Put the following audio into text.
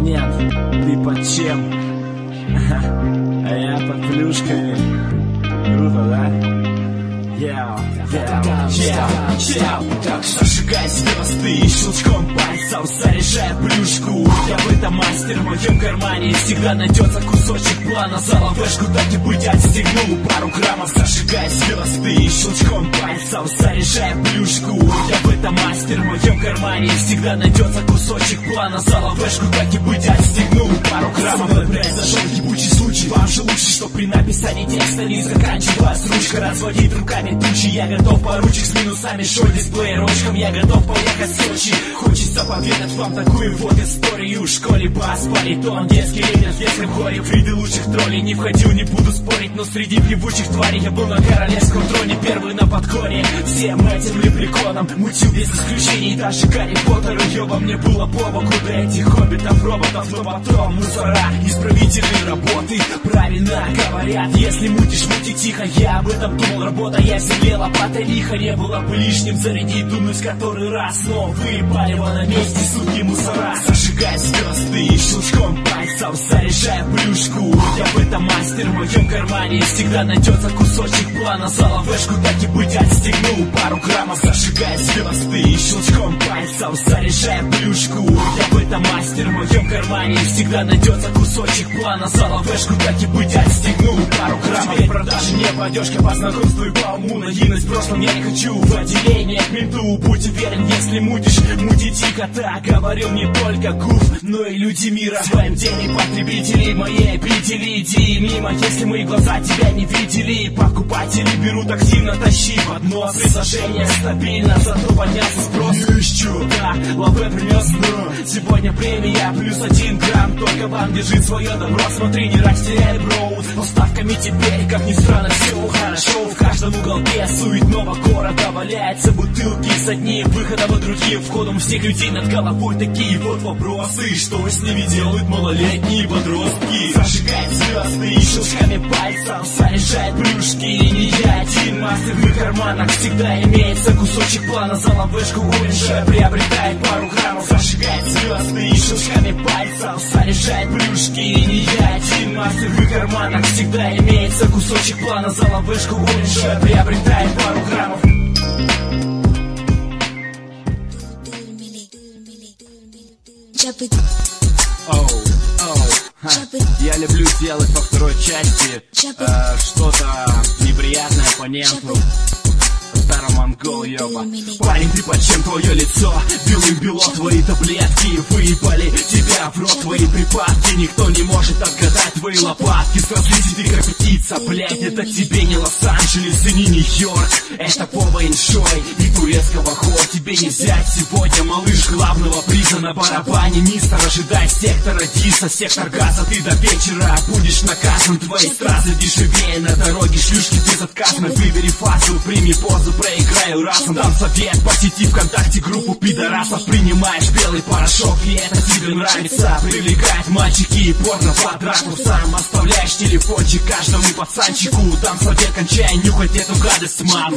Абонент, ты под чем? А я под плюшками. Круто, да? Так зажигай себе мосты и щелчком пальцев заряжай плюшку. Я в этом мастер, в моем кармане всегда найдется кусочек плана. За ловешку так и быть отстегну пару граммов. Зажигай себе мосты и щелчком пальцев заряжай плюшку. Я в этом мастер, в моем кармане всегда найдется кусочек плана. За ловешку так и быть отстегну пару граммов. Произошел ебучий случай, вам же лучше, что при написании текста не заканчивалась ручка. Разводить руками тучи, я готов поручик с минусами, шоу дисплей ручкам, я готов поехать в Сочи. Хочется поведать вам такую вот историю. В школе бас, баритон, детский лидер в детском хоре. В ряды лучших троллей не входил, не буду спорить, но среди певучих тварей я был на королевском троне, первый на подкове. Всем этим лепреконам мутил без исключений, даже Гарри Поттеру ёба мне было по боку. До этих хоббитов, роботов, но потом мусора, исправительные работы. Правильно говорят, если мутишь, мути тихо. Я об этом думал, работая в земле лопатой лихо. Не было бы лишним зарядить думать в который раз, но выпали на месте сутки мусора. Зажигай звезды и щелчком пальцев заряжай плюшку. Я в этом мастер, в моем кармане всегда найдется кусочек плана. За ловешку так и быть отстегну пару граммов. Зажигай звезды и щелчком пальцев заряжай плюшку. Я в этом мастер, в моем кармане всегда найдется кусочек плана. За ловешку так и быть отстегну пару граммов. Теперь продажи не падежка по знакомству и по уму. Наивность в прошлом я не хочу в отделение к менту. Будь уверен, если мутишь, мути тихо. Так говорил не только Гуф, но и люди мира. В своем деле потребителей моей обидели. Иди мимо, если мои глаза тебя не видели. Покупатели берут активно, тащи под нос. Предложение стабильно, зато поднялся спрос. Еще, да, лаве принес дно. Сегодня премия плюс 1 грамм. Только вам держит свое добро. Смотри, не растеряй, бро. Поставками теперь, как ни странно, все хорошо. В каждом уголке суетного города валяются бутылки с одним выходом и другим входом. Всех людей над головой такие вот вопросы. Что с ними делают малолетние подростки? Зажигает звезды и щелчками пальцев заряжает плюшки. И не я один мастер, в их карманах всегда имеется кусочек плана. За ловешку уже приобретает пару граммов. Зажигает звезды и щелчками пальцев заряжает плюшки. И не я один мастер, в их карманах всегда имеется кусочек плана. За ловешку уже приобретает пару граммов. Я люблю делать во второй части что-то неприятное оппоненту. Старый монгол, ёба. Парень, ты под чем твое лицо? Белым-бело твои таблетки выпали тебя в рот, твои припадки. Никто не может отгадать твои лопатки. Сразу ты как птица, блять, это тебе не Лос-Анджелес и не Нью-Йорк. Это Пова Иншой и турецкого хор. Тебе не взять сегодня, малыш, главного приза на барабане. Мистер, ожидай сектора диса, сектор газа. Ты до вечера будешь наказан. Твои стразы дешевее на дороге, шлюшки безотказно. Выбери фазу, прими позу, проиграю разом. Дам совет, посети ВКонтакте группу пидорасов. Принимаешь белый порошок, и это тебе нравится. Привлекает мальчики и порно квадратов. Сам оставляешь телефончик каждому пацанчику. Дам совет, кончай нюхать эту гадость, мам.